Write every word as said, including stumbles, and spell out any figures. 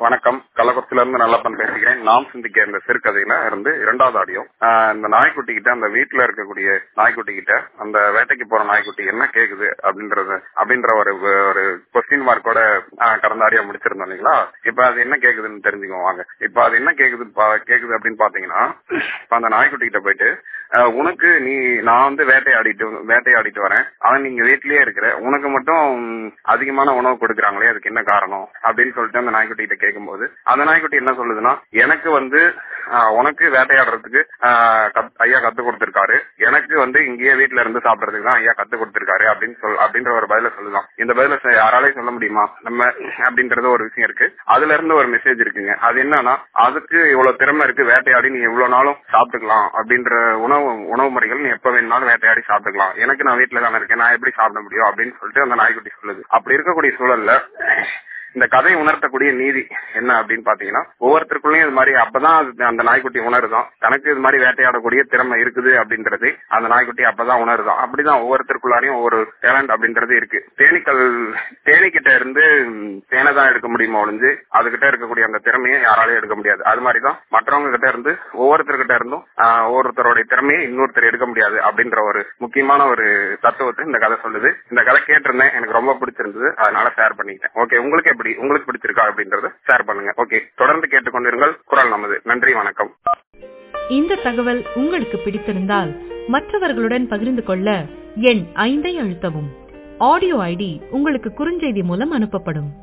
வணக்கம். கள்ளக்குறிச்சியில இருந்து நல்லப்பன் பேசுகிறேன். நாம் சிந்திக்க இந்த சிறுகதையில இருந்து இரண்டாவது ஆடியோ. இந்த நாய்க்குட்டி கிட்ட, அந்த வீட்டுல இருக்கக்கூடிய நாய்க்குட்டி கிட்ட அந்த வேட்டைக்கு போற நாய்க்குட்டி என்ன கேக்குது அப்படின்றது அப்படின்ற ஒரு ஒரு கொஸ்டின் மார்க்கோட கடந்த ஆடியோ முடிச்சிருந்தோம் இல்லைங்களா? இப்ப அது என்ன கேக்குதுன்னு தெரிஞ்சுக்குவோம் வாங்க. இப்ப அது என்ன கேக்குது கேக்குது அப்படின்னு பாத்தீங்கன்னா, இப்ப அந்த நாய்க்குட்டி கிட்ட போயிட்டு, உனக்கு நீ நான் வந்து வேட்டையாடிட்டு வேட்டையாடிட்டு வரேன், ஆனா நீங்க வீட்லயே இருக்கிற, உனக்கு மட்டும் அதிகமான உணவு கொடுக்குறாங்களே, அதுக்கு என்ன காரணம் அப்படின்னு சொல்லிட்டு அந்த நாய்க்குட்டி கிட்ட கேட்கும்போது, அந்த நாய்க்குட்டி என்ன சொல்லுதுன்னா, எனக்கு வந்து உனக்கு வேட்டையாடுறதுக்கு ஐயா கத்து கொடுத்திருக்காரு, எனக்கு வந்து இங்கேயே வீட்டுல இருந்து சாப்பிடறதுக்கு தான் ஐயா கத்து கொடுத்திருக்காரு அப்படின்னு சொல் அப்படின்ற ஒரு பதில சொல்லுதான். இந்த பதில யாராலையும் சொல்ல முடியுமா நம்ம அப்படின்றது ஒரு விஷயம் இருக்கு. அதுல இருந்து ஒரு மெசேஜ் இருக்குங்க. அது என்னன்னா, அதுக்கு இவ்வளவு திறமை இருக்கு, வேட்டையாடி நீ எவ்வளவு நாளும் சாப்பிட்டுக்கலாம் அப்படின்ற உணவு உணவு முறைகள் நீ எப்ப வேணாலும் வேட்டையாடி சாப்பிட்டுக்கலாம், எனக்கு நான் வீட்டுல தானே இருக்கேன், நான் எப்படி சாப்பிட முடியும் அப்படின்னு சொல்லிட்டு அந்த நாய்க்குட்டி சொல்லுது. அப்படி இருக்கக்கூடிய சூழல்ல இந்த கதை உணர்த்தக்கூடிய நீதி என்ன அப்படின்னு பாத்தீங்கன்னா, ஒவ்வொருத்தருக்குள்ளயும் இது மாதிரி அப்பதான் அந்த நாய்க்குட்டி உணருதான் தனக்கு இது மாதிரி வேட்டையாடக்கூடிய திறமை இருக்குது அப்படின்றது. அந்த நாய்க்குட்டி அப்பதான் உணருதான். அப்படிதான் ஒவ்வொருத்தருக்குள்ளாரையும் ஒவ்வொரு டேலண்ட் அப்படின்றது இருக்கு. தேனீக்கள் தேனிக்கிட்ட இருந்து தேனை தான் எடுக்க முடியுமா ஒழிஞ்சு அதுகிட்ட இருக்கக்கூடிய அந்த திறமையை யாராலையும் எடுக்க முடியாது. அது மாதிரிதான் மற்றவங்க கிட்ட இருந்து ஒவ்வொருத்தர்கிட்ட இருந்தும் ஒவ்வொருத்தருடைய திறமையை இன்னொருத்தர் எடுக்க முடியாது அப்படின்ற ஒரு முக்கியமான ஒரு தத்துவத்தை இந்த கதை சொல்லுது. இந்த கதை கேட்டிருந்தேன், எனக்கு ரொம்ப பிடிச்சிருந்தது, அதனால ஷேர் பண்ணிக்கிட்டேன். ஓகே, உங்களுக்கு உங்களுக்கு பிடிச்சிருக்கா அப்படின்றத ஷேர் பண்ணுங்க. ஓகே, தொடர்ந்து கேட்டுக்கொண்டிருங்கள் குரல் நமது. நன்றி, வணக்கம். இந்த தகவல் உங்களுக்கு பிடித்திருந்தால் மற்றவர்களுடன் பகிர்ந்து கொள்ள எண் ஐந்தை அழுத்தவும். ஆடியோ ஐடி உங்களுக்கு குறுஞ்செய்தி மூலம் அனுப்பப்படும்.